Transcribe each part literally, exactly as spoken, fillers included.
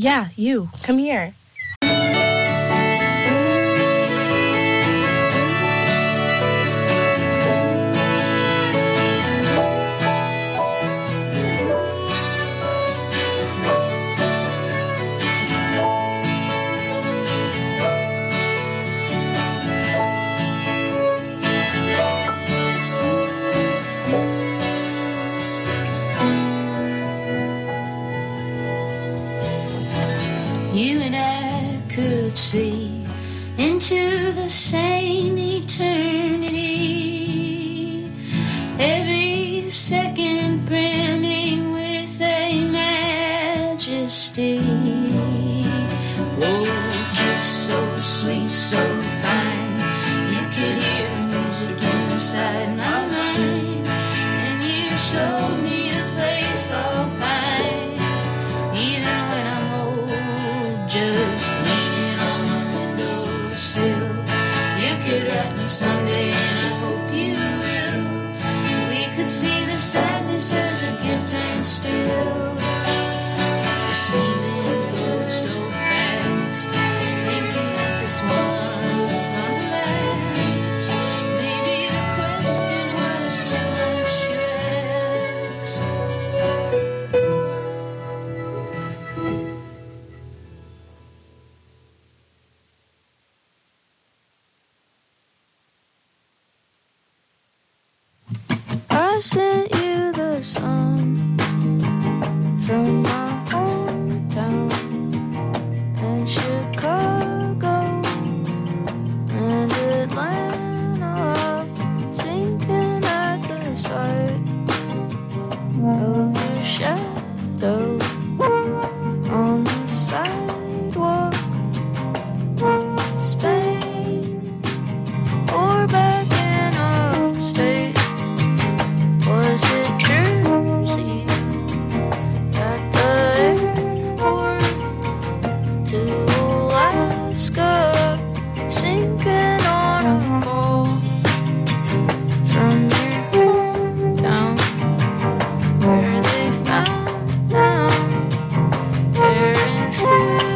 Yeah, you. Come here. You and I could see into the same eternity, every second brimming with a majesty. Oh, just so sweet, so fine, you could hear the music inside my mind, and you showed me a place all fine, even when I'm just leaning on the windowsill. You could write me someday, and I hope you will. We could see the sadness as a gift and still. The seasons go so fast, thinking that this one was gonna last. Maybe the question was too much to ask. I sent you the song from my hometown and Chicago and Atlanta, sinking at the sight of your shadow on the sidewalk in Spain or back in upstate. Was it Jersey at the airport to Alaska, sinking on a call from your hometown where they found out tearing through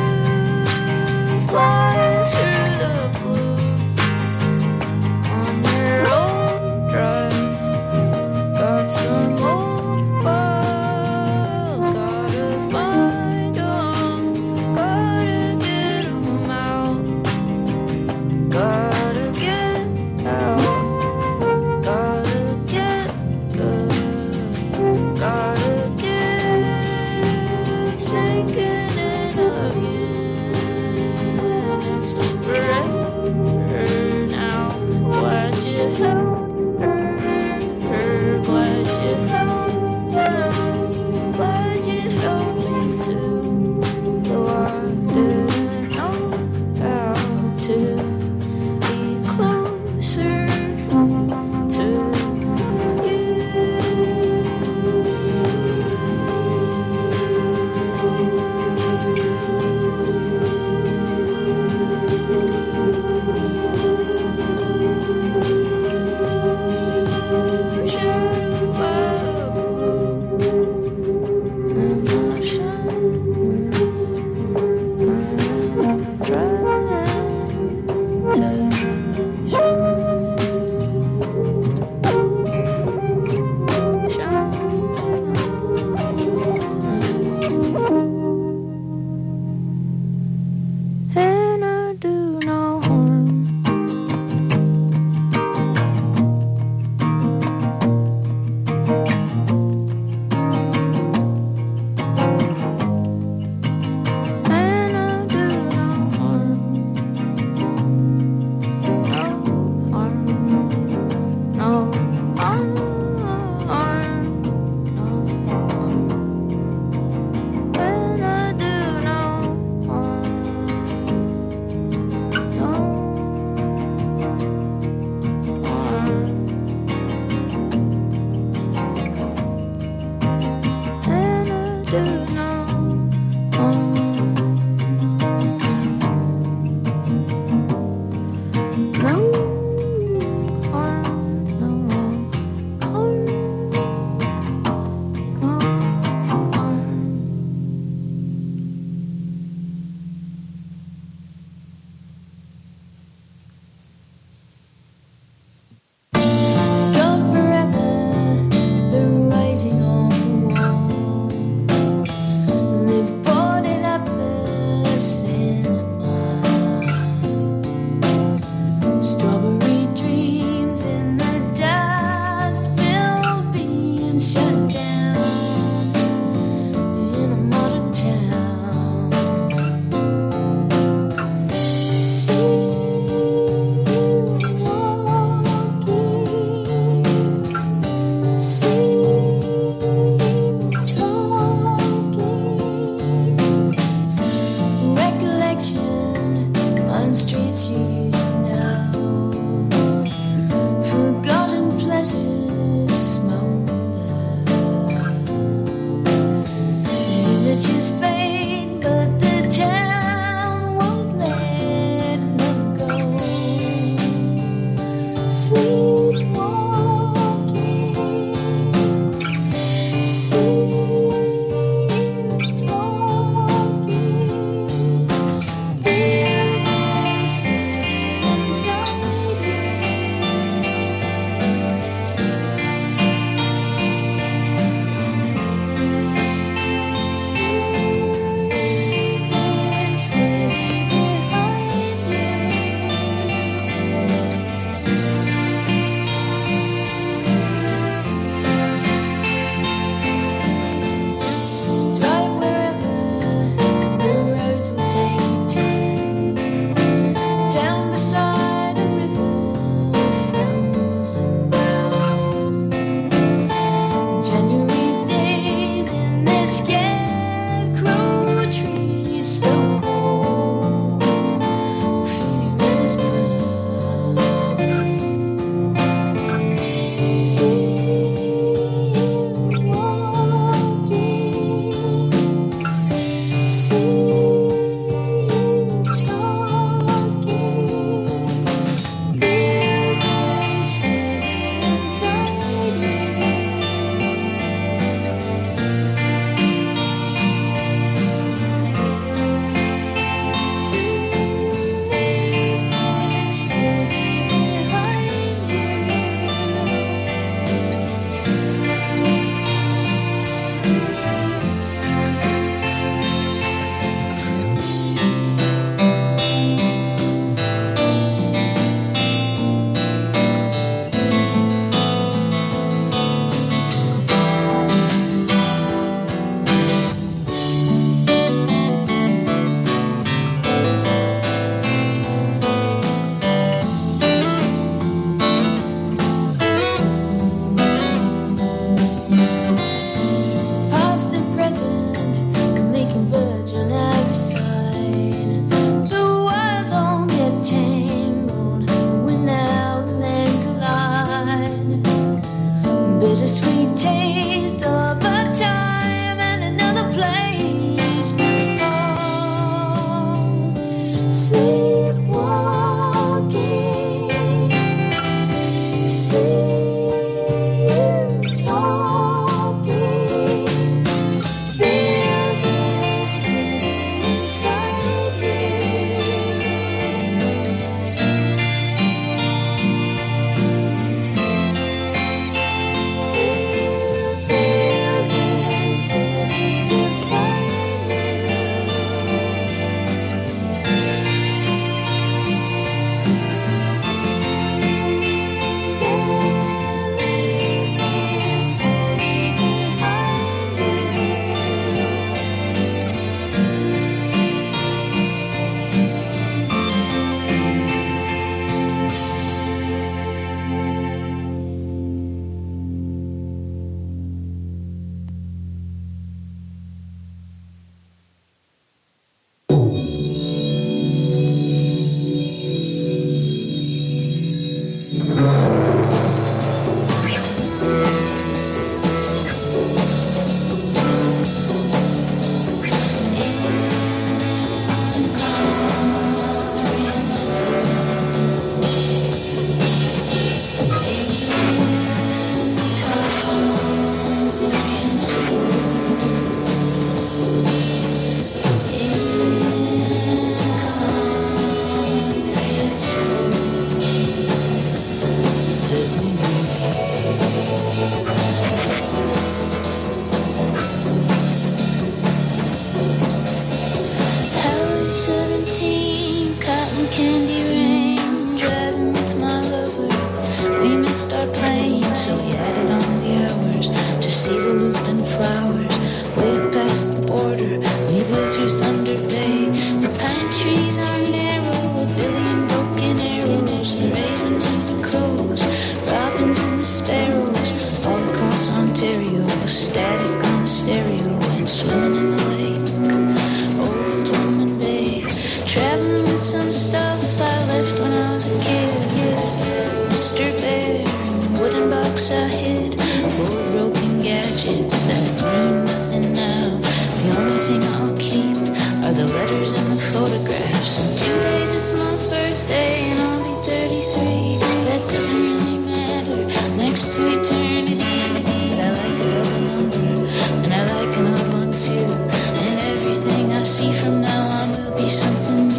find some stuff I left when I was a kid. Mister Bear in the wooden box I hid, full of broken gadgets that mean nothing now. The only thing I'll keep are the letters and the photographs. In two days it's my birthday and I'll be thirty-three. That doesn't really matter next to eternity. But I like a double number and I like an odd one too. And everything I see from now on will be something new.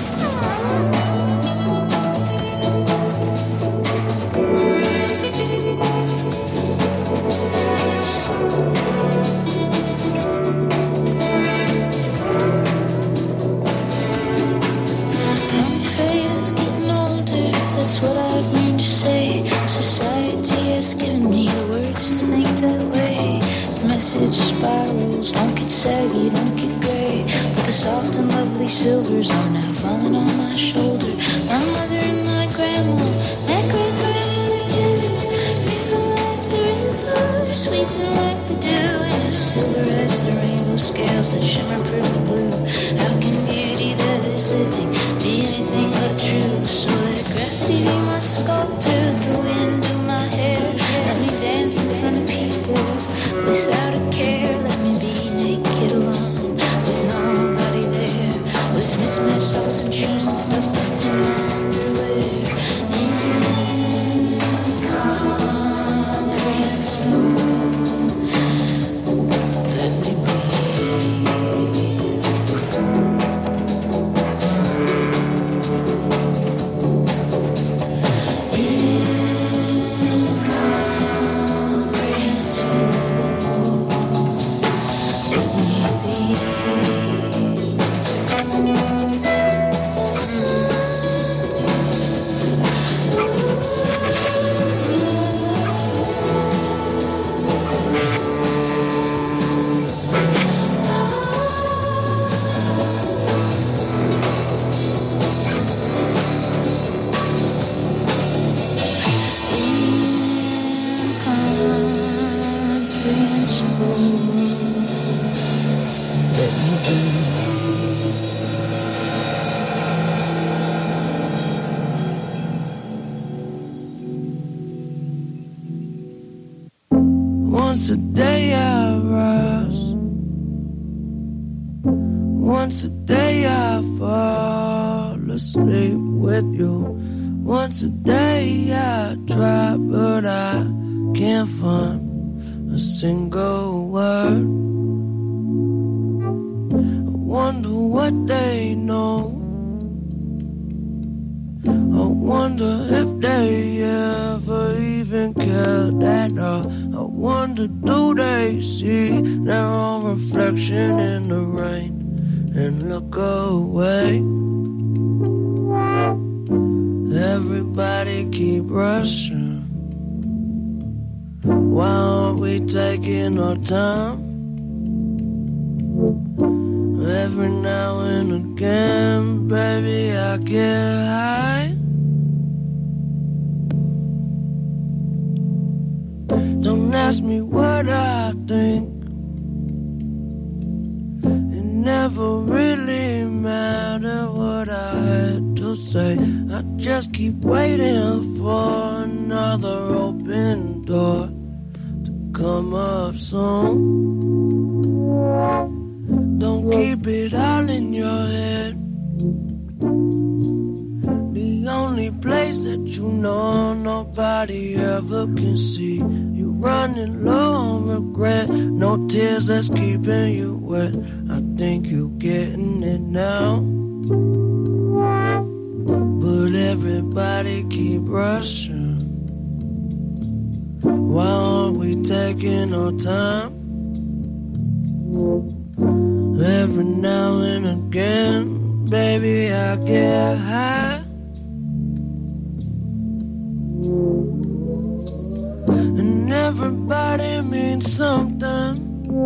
That's what I've learned to say. Society has given me the words to think that way. The message spirals, don't get saggy, don't get gray. But the soft and lovely silvers are now falling on my shoulder. My mother and my grandma, my great-grandmother too. People like the river, sweet and like the dew, and as silver as the rainbow scales that shimmer purple blue. How can beauty that is living be anything but true? So let gravity be my sculptor, the wind do my hair. Let me dance in front of people without a care. Let me be naked alone with nobody there, with mismatched socks and shoes and stuff stuffed in my underwear. Incomprehensible. Let me be. Once a day I rise, once a day I fall asleep with you. Once a day I try, but I can't find a single word. I wonder what they know. I wonder if they ever even cared at all. I wonder, do they see their own reflection in the rain and look away? Everybody keep rushing. Why aren't we taking our time? Every now and again, baby, I get high. Don't ask me what I think. It never really mattered what I had to say. I just keep waiting for another open door to come up soon. Don't keep it all in your head. The only place that you know nobody ever can see. You running low on regret, no tears that's keeping you wet. I think you getting it now. But everybody keep rushing. Why aren't we taking our time? Every now and again, baby, I get high. And everybody means something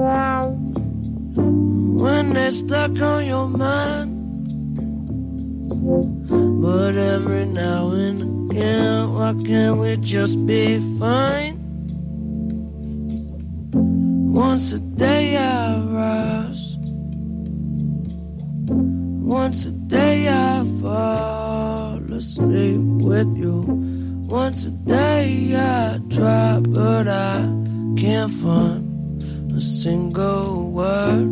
when they're stuck on your mind. But every now and again, why can't we just be fine? Once a day I rise, Once a day I fall asleep with you. Once a day I try, but I can't find a single word.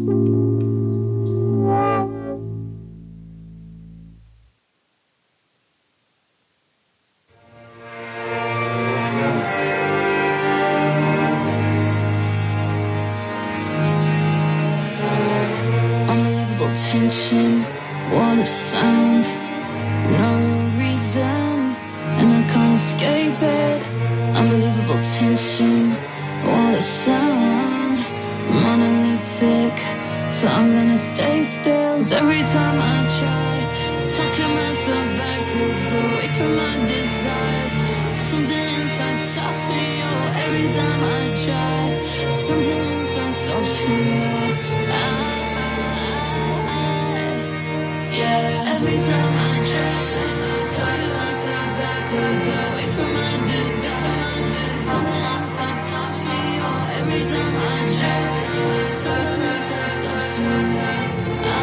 Tension, wall of sound, no reason, and I can't escape it. Unbelievable tension, wall of sound, monolithic, so I'm gonna stay still. 'Cause every time I try, talking myself backwards away from my desires, something inside stops me. Oh, every time I try, something inside stops me. Oh, I Yeah, every time I try, talking myself backwards away from my desires, something inside stops me. Oh, every time I try, something inside stops me. I,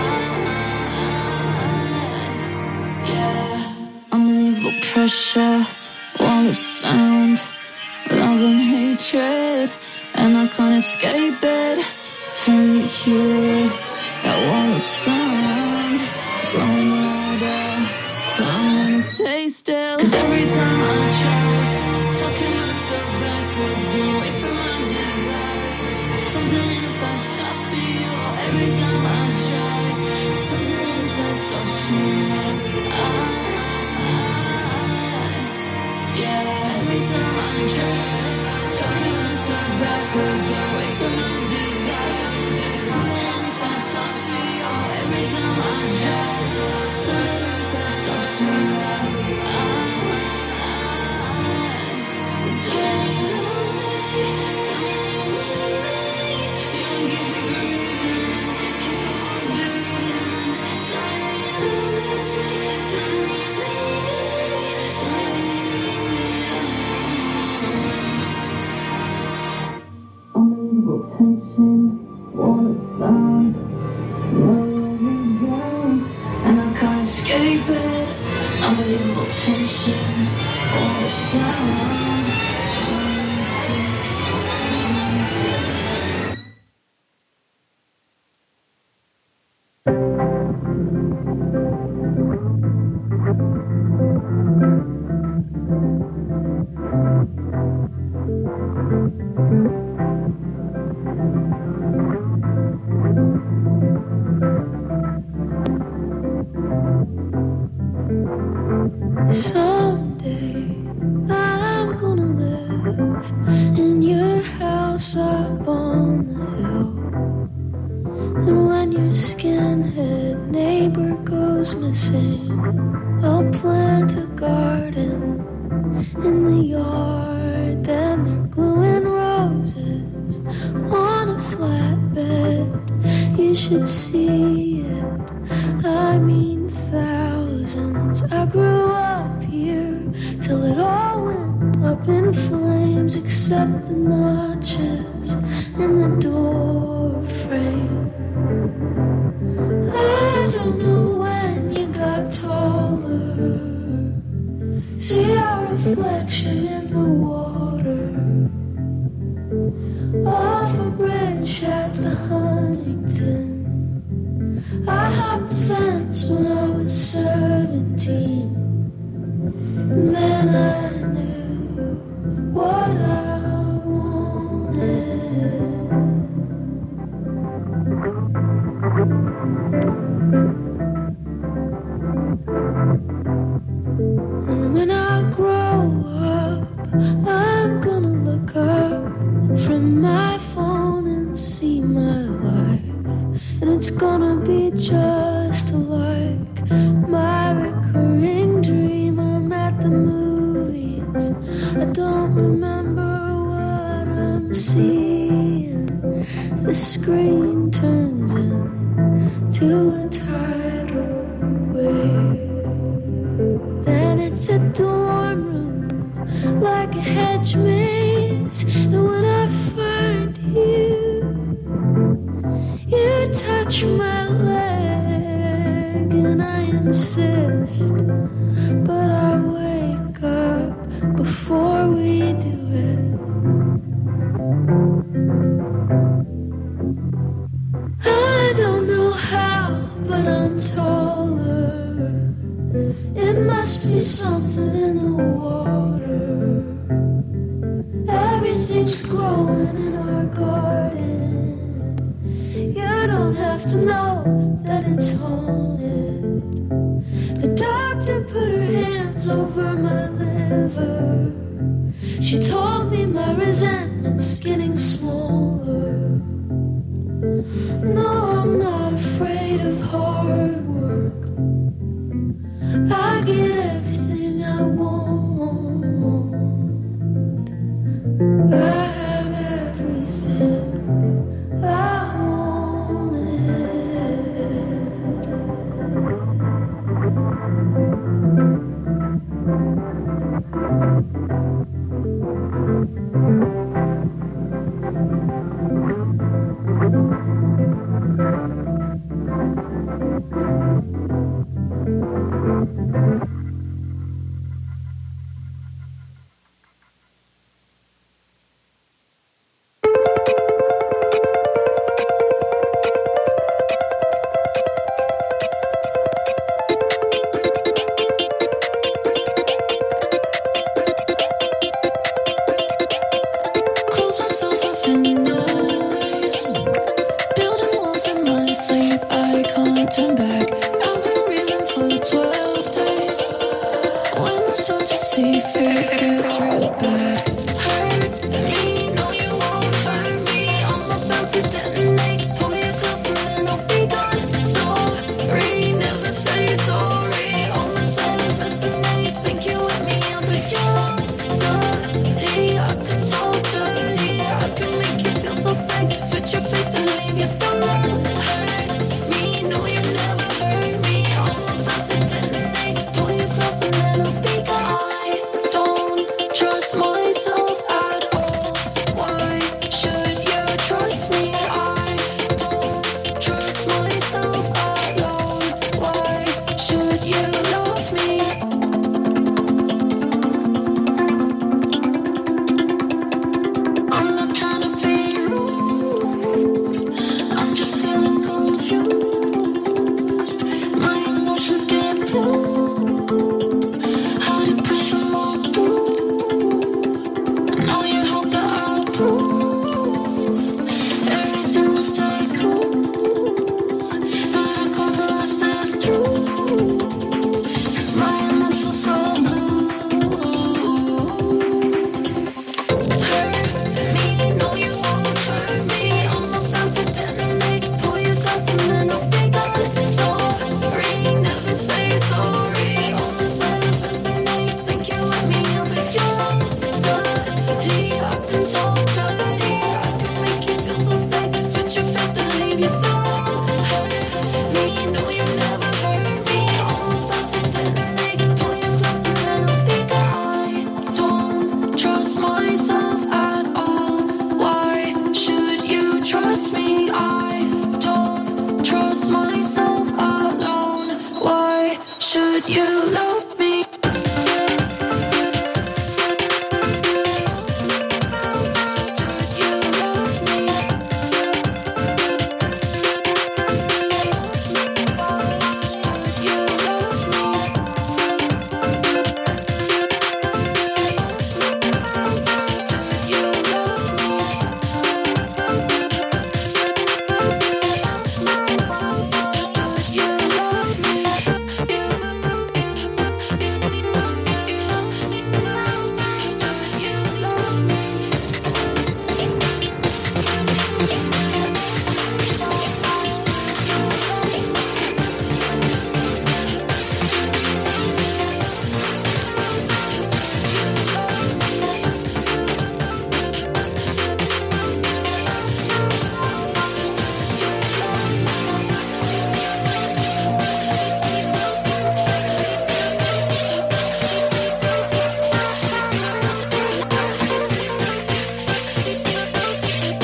yeah, unbelievable pressure, wall of sound, love and hatred, and I can't escape it till you hear that wall of sound growing louder, so I'm gonna stay still. 'Cause every time I try, talking myself backwards away from my desires, something inside stops me. Oh, every time I try, something inside stops me. I, yeah, every time I try, talking myself backwards away from my desires, something inside stops me. Oh, every time I try, something inside stops me. I, tell me, tell me, you don't get to breathing, keep on beating. Tell me, tell me, tell me. Unbelievable tension, wall of sound, no reason, and I can't escape it. Unbelievable tension, all the sound. Someday I'm gonna live in your house up on the hill. And when your skinhead neighbor goes missing, I'll plant a garden in the yard. Then they're gluing roses on a flatbed. You should see it, I mean thousands. I grew up here till it all went up in flames, except the notches in the door frame. I don't know when you got taller, see our reflection in the water off a bridge at the Huntington. I hopped the fence when I was seventeen, and then I knew what I wanted. And when I grow up, I'm gonna look up from my phone and see my life. And it's gonna be just like my recurring dream. I'm at the movies, I don't remember what I'm seeing. The screen turns into a tidal wave. Then it's a dorm room, like a hedge maze. And when I find you, you touch my leg insist, but I wake up before we do it. I don't know how, but I'm taller. It must be something in the water. Everything's growing in our garden. You don't have to know that it's haunted. The doctor put her hands over my liver. She told me my resentment's getting smaller. No, I'm not afraid of hard work. I get everything I want. I have everything I wanted.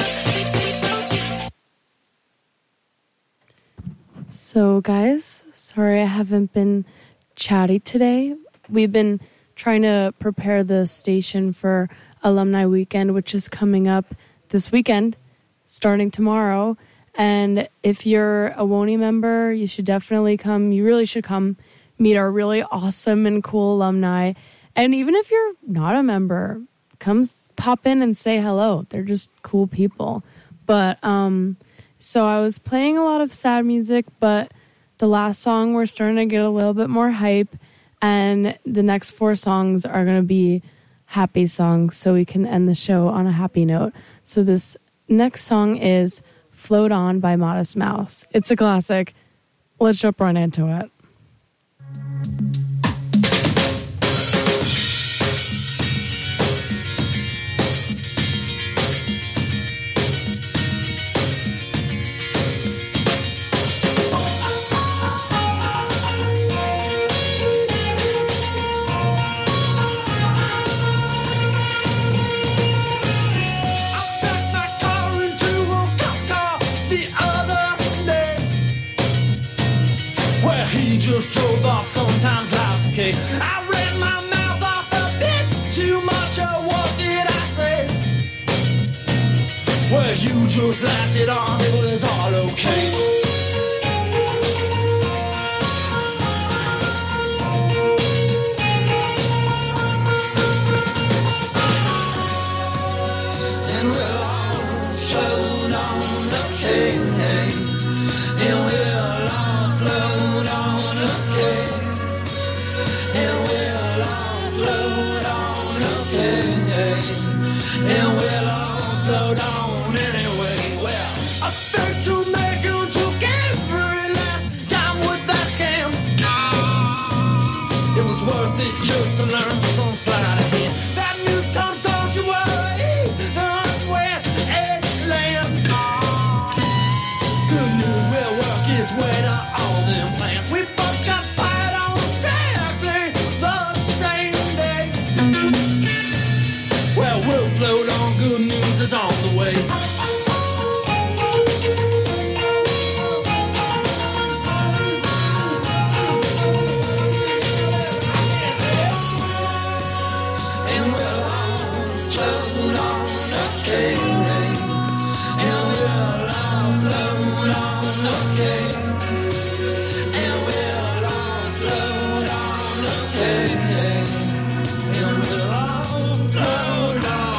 So guys, Sorry I haven't been chatty today. We've been trying to prepare the station for Alumni Weekend, which is coming up this weekend, starting tomorrow. And if you're a W O N Y member, you should definitely come. You really should come meet our really awesome and cool alumni. And even if you're not a member, come pop in and say hello. They're just cool people. But um, so I was playing a lot of sad music, but the last song, we're starting to get a little bit more hype. And the next four songs are going to be happy songs, so we can end the show on a happy note. So this next song is Float On by Modest Mouse. It's a classic. Let's jump right into it. Just drove off, sometimes life's okay. I ran my mouth off a bit too much, or what did I say? Well, you just laughed it on, it was all okay. And we'll all float on, okay, hey. And we'll all float on. And we'll all float on anyway. Well, I think Jamaican took every last dime with that scam. It was worth it just to learn some sleight of hand. That news comes, don't you worry, that's where it lands. Good news will work its way to all them plans. We both got fired on exactly the same day. Well, we'll float on, good news is on the way. And we'll all float on, okay. And we'll all float on, okay. And we'll all float on, okay. And we'll all float on.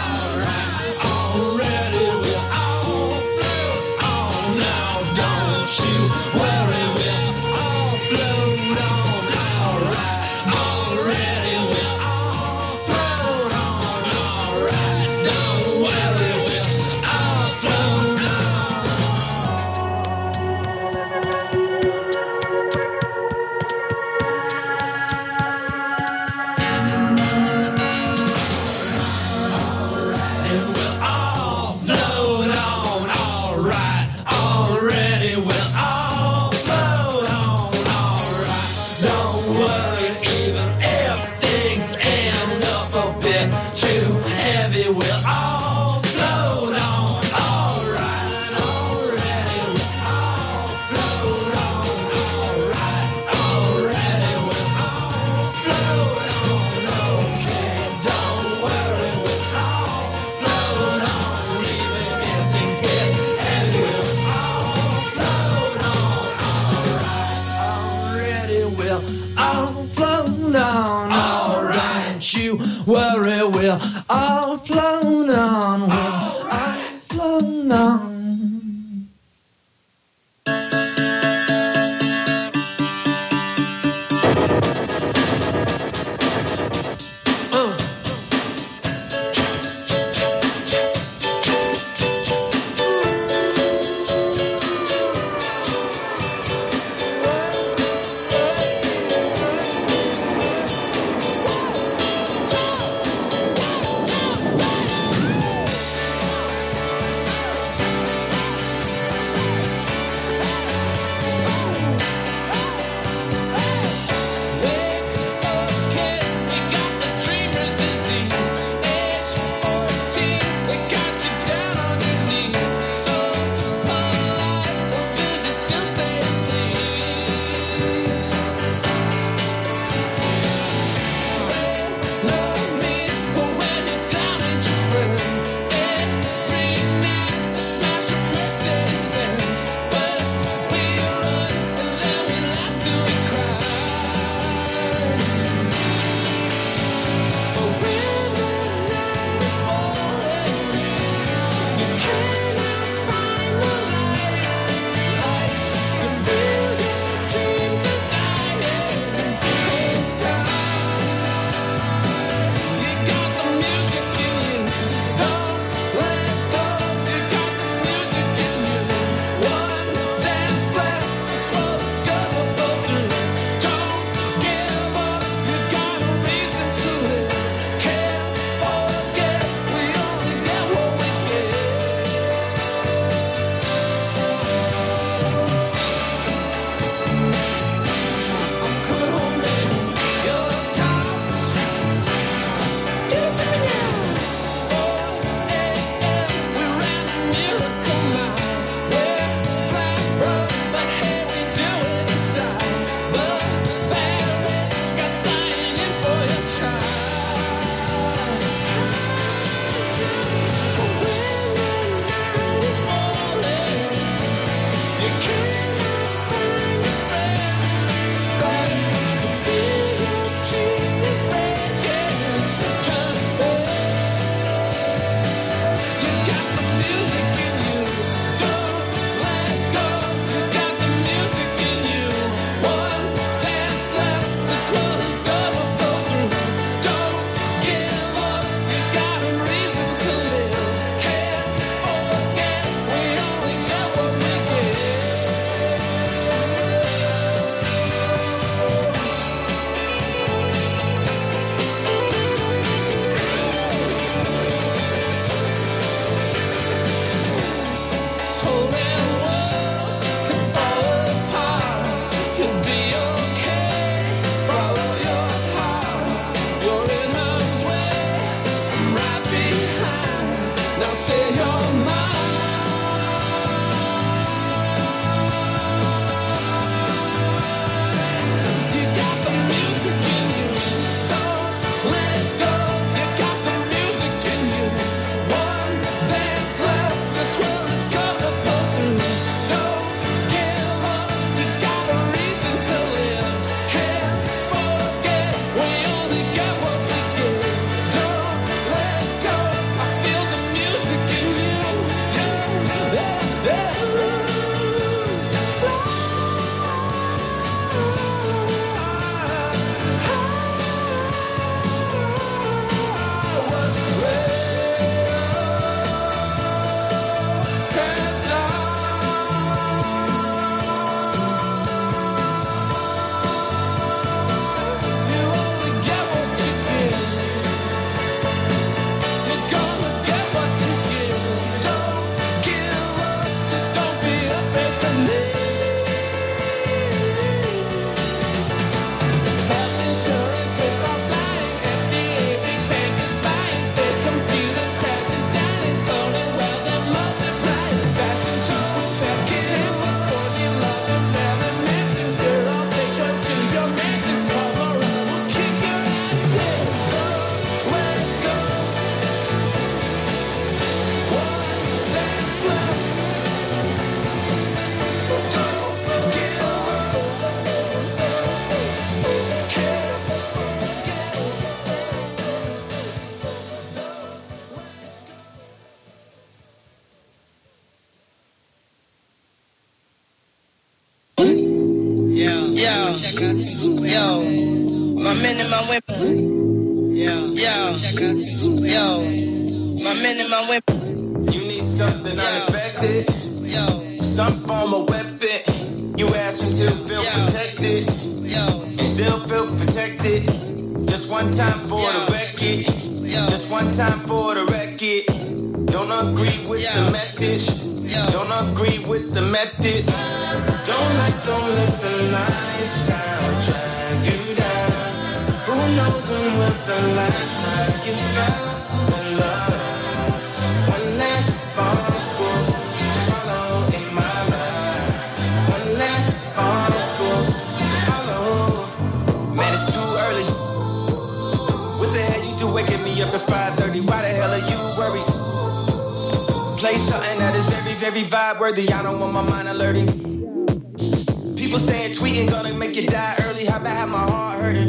Worry, we'll all float on, we'll all float on. yo, my men and my women. Yo, yo, yo, my men and my women. You need something yo. Unexpected. Yo, some form of weapon. You ask me to feel yo. Protected. Yo, and still feel protected. Just one time for yo. The record. Yo. Just one time for the record. Don't agree with yo. The message. Yo. Don't agree with the methods. Don't let, don't let the lifestyle drag you down. Who knows when was the last time you found the love? One last sparkle to follow in my life. One last sparkle to follow. Man, it's too early. What the hell you do waking me up at five thirty? Why the hell are you worried? Play something that is very, very vibe worthy. I don't want my mind alerting. People saying tweeting gonna make you die early. How about have my heart hurting?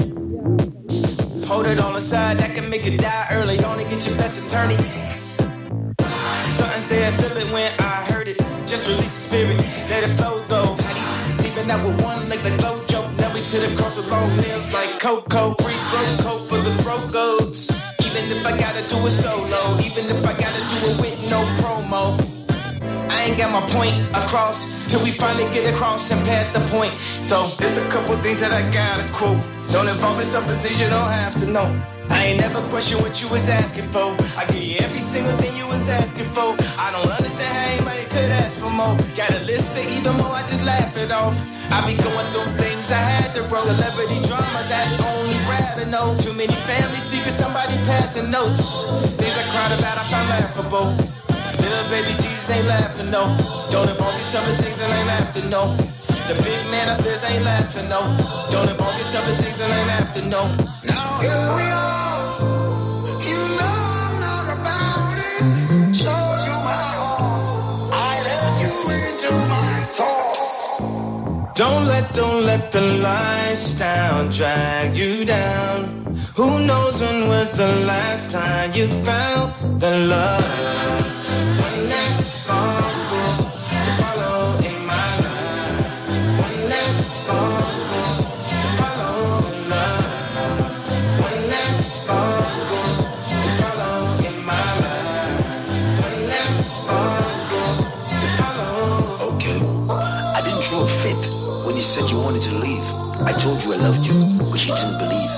Hold it on the side, that can make you die early. Only get your best attorney. Something said feel it when I heard it. Just release the spirit, let it flow though. Leaving out with one leg like Flojo. Now we to the cross of long nails like Coco. Free throat coat for the throat goats. Even if I gotta do it solo, even if I gotta do it with no promo, I ain't got my point across till we finally get across and pass the point. So there's a couple things that I gotta quote. Don't involve yourself in things you don't have to know. I ain't never question what you was asking for. I give you every single thing you was asking for. I don't understand how anybody could ask for more. Got a list of even more, I just laugh it off. I be going through things I had to roll. Celebrity drama that only rather know. Too many family secrets, somebody passing notes. Things I cried about, I found laughable. Little baby Jesus ain't laughing, no. Don't involve yourself in things that ain't have to know. The big man upstairs ain't laughing, no. Don't involve yourself in things that ain't have to know. Now here we are. You know I'm not about it. Showed you my heart. I let you into my thoughts. Don't let, don't let the lifestyle drag you down. Who knows when was the last time you found the love? One last sparkle to follow in my life. One last sparkle to follow the love. One last sparkle to follow in my life. One last sparkle to follow. Okay, I didn't throw a fit. When you said you wanted to leave, I told you I loved you, but you didn't believe.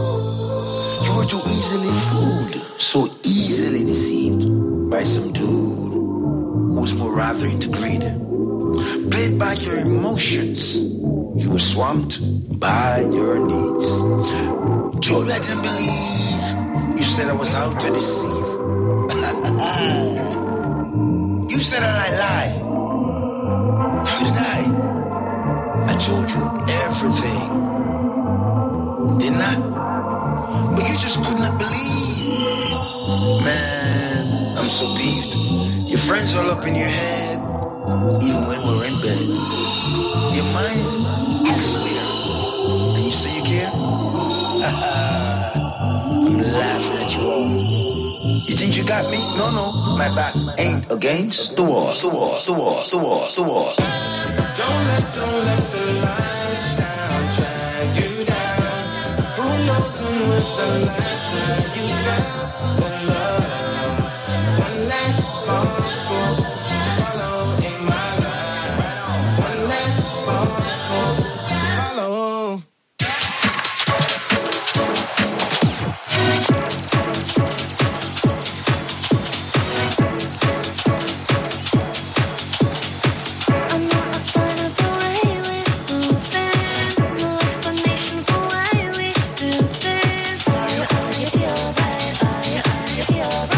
You were too easily fooled, so easily deceived by some dude who's more rather into greed. Played by your emotions, you were swamped by your needs. Told you I didn't believe, you said I was out to deceive. You said that I lie. How did I? I told you everything, didn't I? But you just could not believe. Man, I'm so peeved. Your friends all up in your head, even when we're in bed. Your mind's elsewhere, and you say you care? I'm laughing at you all. You think you got me? No, no, my back ain't against the wall, the wall, the wall, the wall, the wall. Don't let, don't let the lifestyle drag you down. Who knows when was the last time you found the love? One last sparkle to follow in my life. One last sparkle to follow. Are you, are you, are you, are you, are you, are you,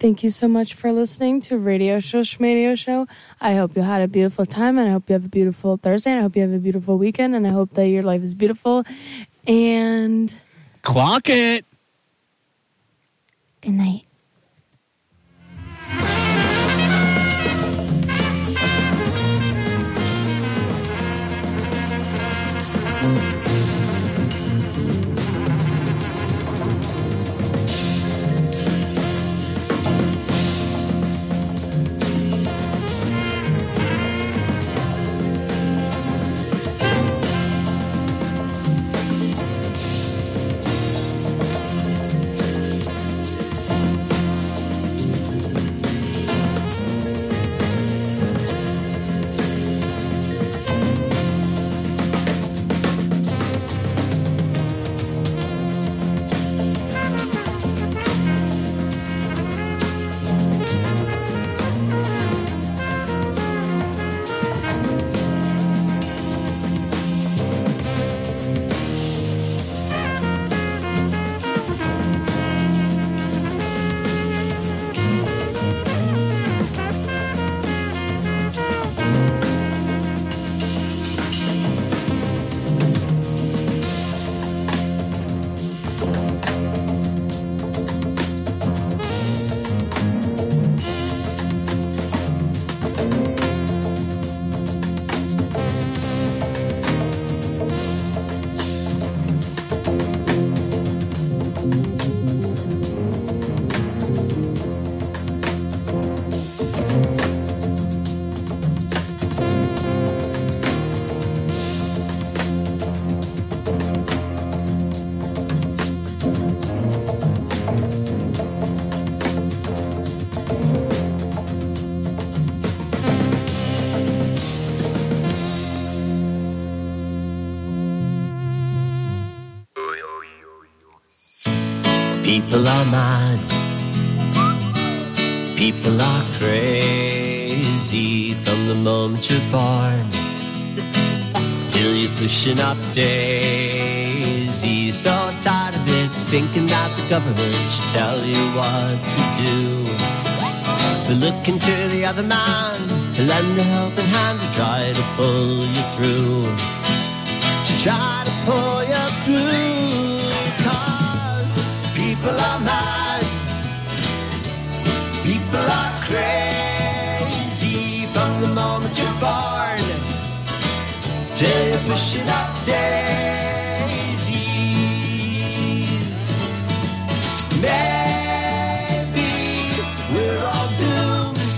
Thank you so much for listening to Radio Show Schmadio Show. I hope you had a beautiful time, and I hope you have a beautiful Thursday, and I hope you have a beautiful weekend, and I hope that your life is beautiful. And clock it. Good night. People are mad, people are crazy from the moment you're born till you're pushing up daisies. So tired of it, thinking that the government should tell you what to do. They're looking to the other man to lend a helping hand to try to pull you through, to try to pull you through. People are mad, people are crazy from the moment you're born till you're pushing up daisies. Maybe we're all doomed,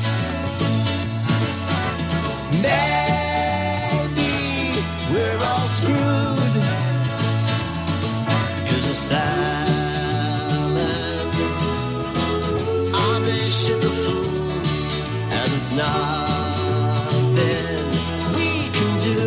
maybe we're all screwed, 'cause we're sad ship of fools, and it's nothing we can do.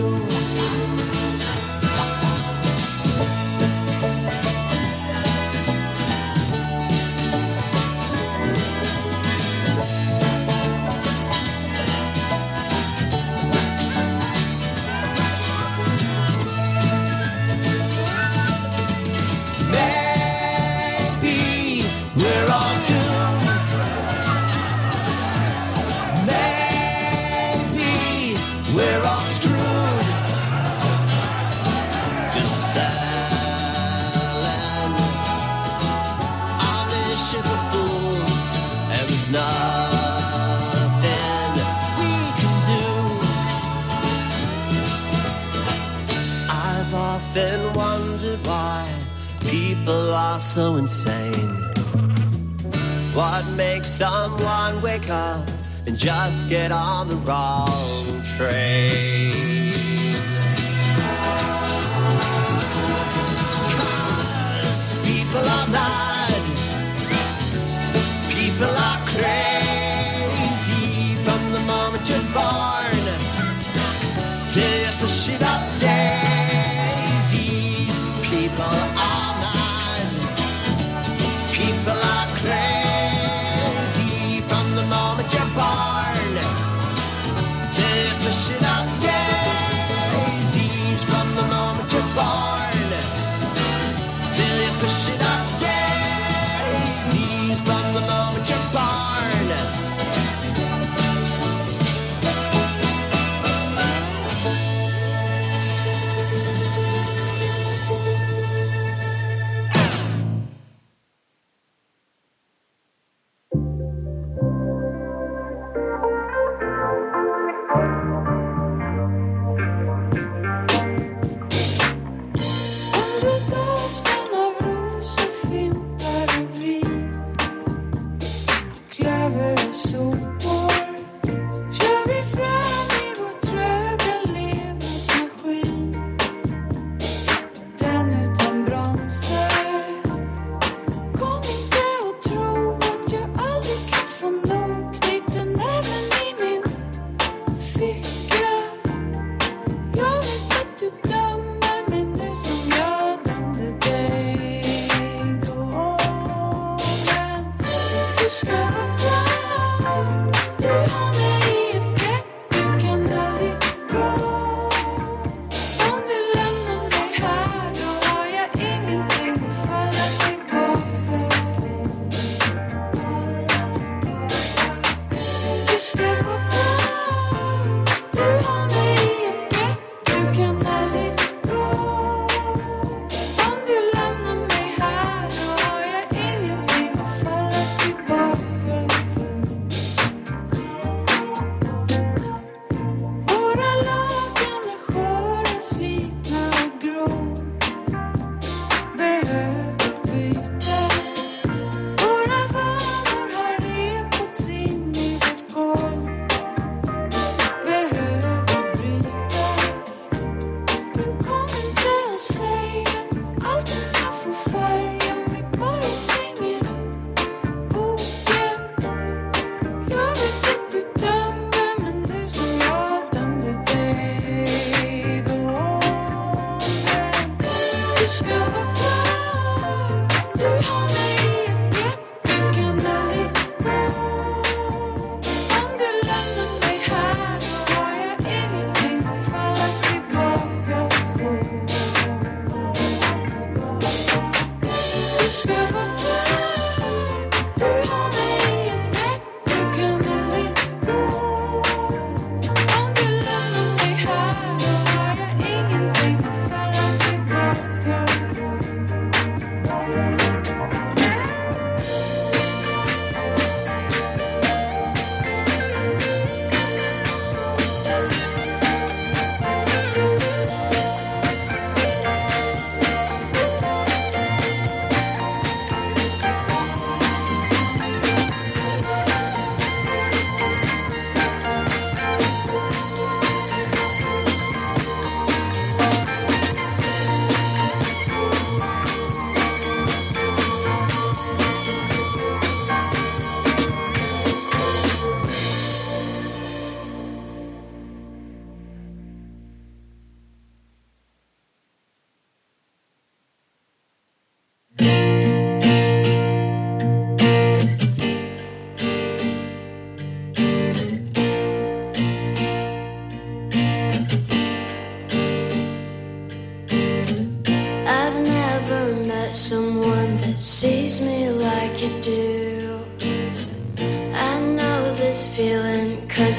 Maybe we're all doomed, we're all screwed, 'cause we're sailing on this ship of fools, and there's nothing we can do. I've often wondered why people are so insane. What makes someone wake up and just get on the wrong train? 'Cause people are mad, people are crazy from the moment you're born till you push it up daisies. People are mad, people are crazy from the moment you're born till you push it up daisies. From the moment you're born till you push it up daisies. From the moment you're born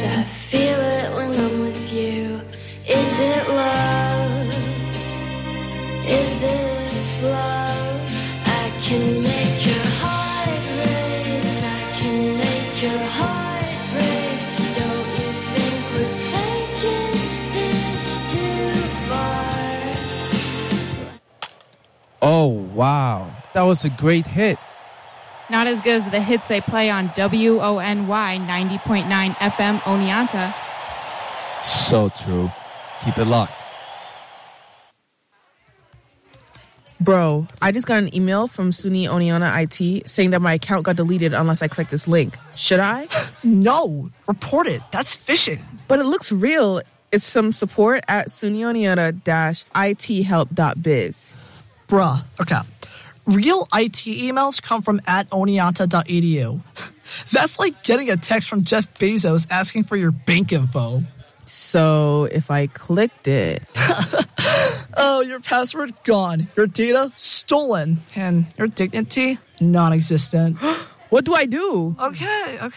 'cause I feel it when I'm with you. Is it love? Is this love? I can make your heart race. I can make your heart break. Don't you think we're taking this too far? Oh, wow. That was a great hit. Not as good as the hits they play on W O N Y ninety point nine F M Oneonta. So true. Keep it locked. Bro, I just got an email from SUNY Oneonta I T saying that my account got deleted unless I click this link. Should I? No. Report it. That's phishing. But it looks real. It's some support at SUNY Oneonta dash I T help dot biz. Bruh. Okay. Real I T emails come from at oneonta dot e d u. That's like getting a text from Jeff Bezos asking for your bank info. So if I clicked it... Oh, your password gone. Your data stolen. And your dignity non-existent. What do I do? Okay, okay.